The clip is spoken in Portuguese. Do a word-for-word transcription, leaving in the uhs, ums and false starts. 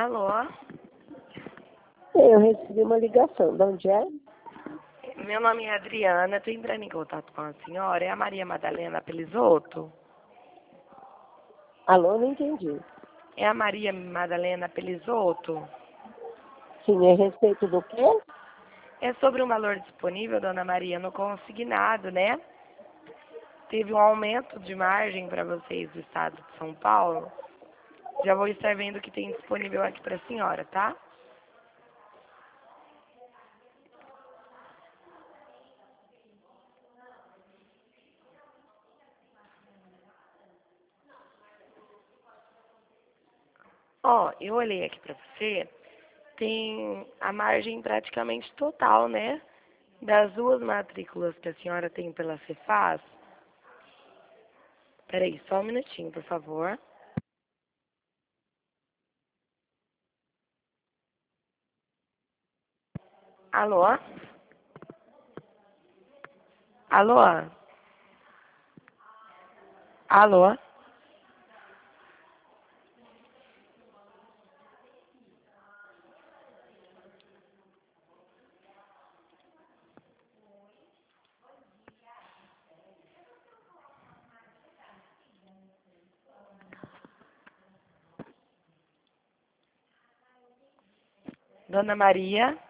Alô? Eu recebi uma ligação. De onde é? Meu nome é Adriana, estou entrando em contato com a senhora. É a Maria Madalena Pelizotto? Alô, não entendi. É a Maria Madalena Pelizotto? Sim, é a respeito do quê? É sobre um valor disponível, dona Maria, no consignado, né? Teve um aumento de margem para vocês do estado de São Paulo. Já vou estar vendo o que tem disponível aqui para a senhora, tá? Ó, eu olhei aqui para você, tem a margem praticamente total, né? Das duas matrículas que a senhora tem pela Cefaz. Peraí, só um minutinho, por favor. Alô? Alô? Alô? Dona Maria?